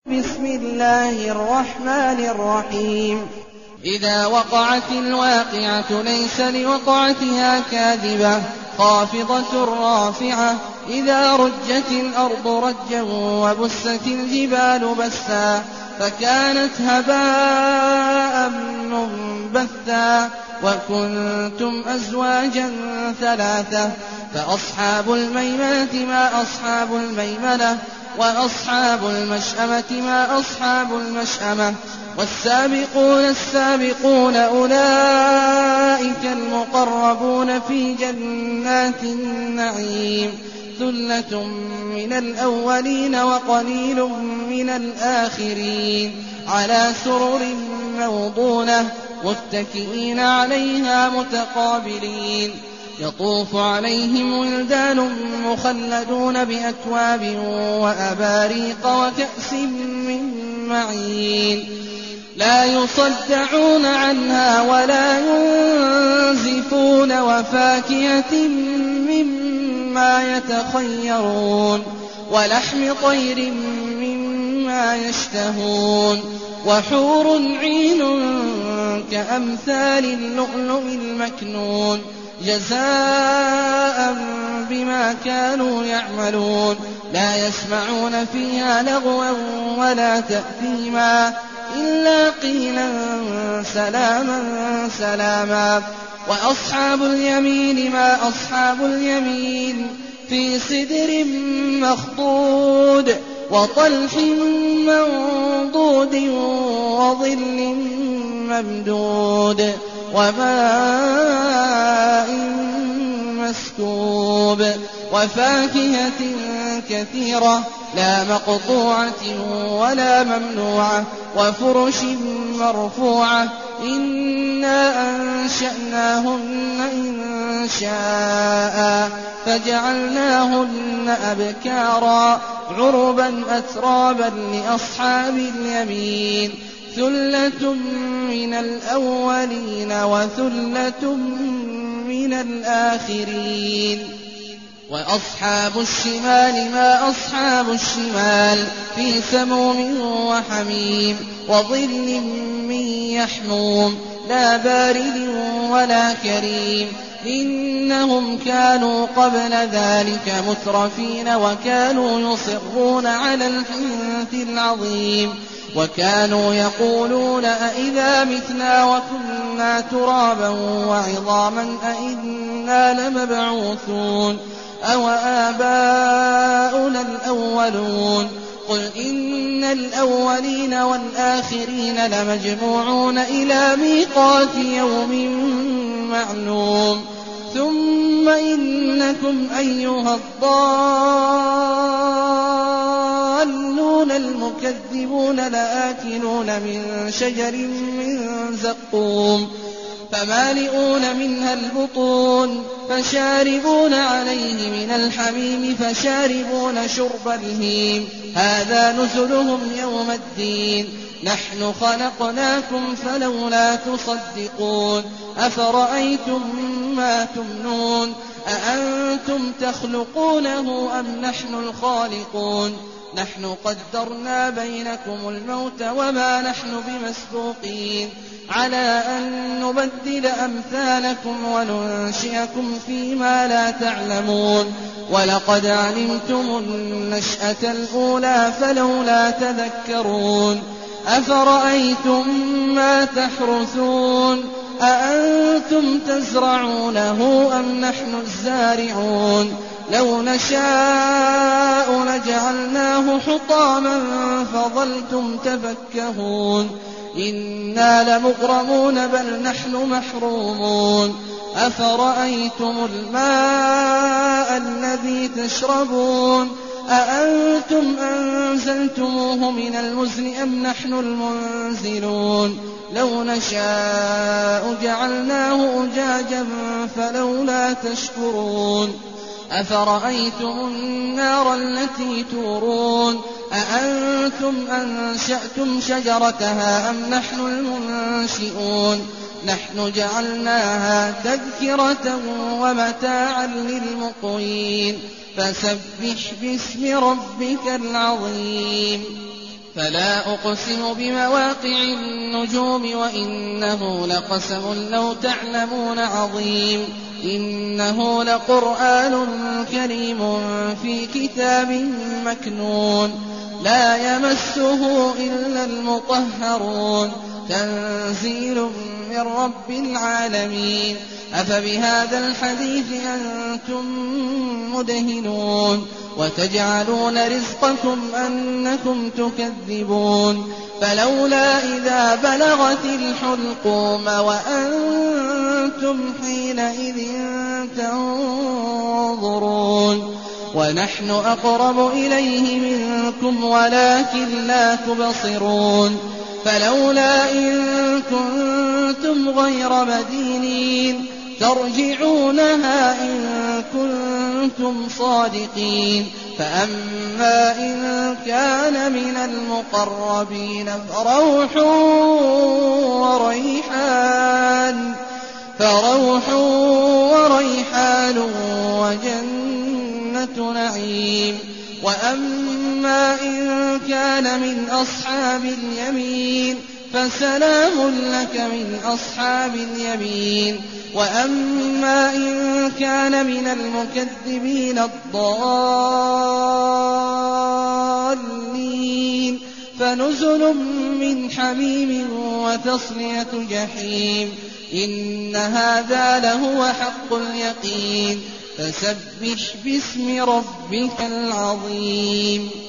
بسم الله الرحمن الرحيم إذا وقعت الواقعة ليس لوقعتها كاذبة خافضة رافعة إذا رجت الأرض رجا وبست الجبال بسا فكانت هباء منبثا وكنتم أزواجا ثلاثة فأصحاب الميمنة ما أصحاب الميمنة وأصحاب المشأمة ما أصحاب المشأمة والسابقون السابقون أولئك المقربون في جنات النعيم ثلة من الأولين وقليل من الآخرين على سرر موضونة متكئين عليها متقابلين يطوف عليهم ولدان مخلدون بأكواب وأباريق وكأس من معين لا يصدعون عنها ولا ينزفون وفاكهة مما يتخيرون ولحم طير مما يشتهون وحور عين كأمثال اللؤلؤ المكنون جزاء بما كانوا يعملون لا يسمعون فيها لغوا ولا تأثيما إلا قيلا سلاما سلاما وأصحاب اليمين ما أصحاب اليمين في سدر مخضود وطلح منضود وظل ممدود وماء مسكوب وفاكهة كثيرة لا مقطوعة ولا ممنوعة وفرش مرفوعة إنا أنشأناهن إنشاء فجعلناهن أبكارا عربا أترابا لأصحاب اليمين ثلة من الأولين وثلة من الآخرين وأصحاب الشمال ما أصحاب الشمال في سموم وحميم وظل من يحموم لا بارد ولا كريم إنهم كانوا قبل ذلك مترفين وكانوا يصرون على الحنث العظيم وكانوا يقولون أئذا متنا وكنا ترابا وعظاما أئنا لمبعوثون أو آباؤنا الأولون قل إن الأولين والآخرين لمجموعون إلى ميقات يوم معلوم ثم إنكم أيها الضالون المكذبون لآكلون من شجر من زقوم فمالئون منها البطون فشاربون عليه من الحميم فشاربون شرب الهيم هذا نزلهم يوم الدين نحن خلقناكم فلولا تصدقون أفرأيتم ما تمنون أأنتم تخلقونه أم نحن الخالقون نحن قدرنا بينكم الموت وما نحن بمسبوقين على أن نبدل أمثالكم وننشئكم فيما لا تعلمون ولقد علمتم النشأة الأولى فلولا تذكرون أفرأيتم ما تحرثون أأنتم تزرعونه أم نحن الزارعون لو نشاء لجعلناه حطاما فظلتم تفكهون إنا لمغرمون بل نحن محرومون أفرأيتم الماء الذي تشربون أأنتم أنزلتموه من المزن أم نحن المنزلون لو نشاء جعلناه أجاجا فلولا تشكرون أفرأيتم النار التي تورون أأنتم أنشأتم شجرتها أم نحن المنشئون نحن جعلناها تذكرة ومتاعا للمقوين فسبح باسم ربك العظيم فلا أقسم بمواقع النجوم وإنه لقسم لو تعلمون عظيم إنه لقرآن كريم في كتاب مكنون لا يمسه إلا المطهرون تنزيل من رب العالمين أفبهذا الحديث أنتم مدهنون وتجعلون رزقكم أنكم تكذبون فلولا إذا بلغت الحلقوم وأنتم حينئذ تنظرون ونحن أقرب إليه منكم ولكن لا تبصرون فلولا إن كنتم غير مدينين ترجعونها إن كنتم صادقين فأما إن كان من المقربين فروح وريحان وجنة نعيم وأما إن كان من أصحاب اليمين فسلام لك من أصحاب اليمين وأما إن كان من المكذبين الضالين فنزل من حميم وتصلية جحيم إن هذا لهو حق اليقين فسبح باسم ربك العظيم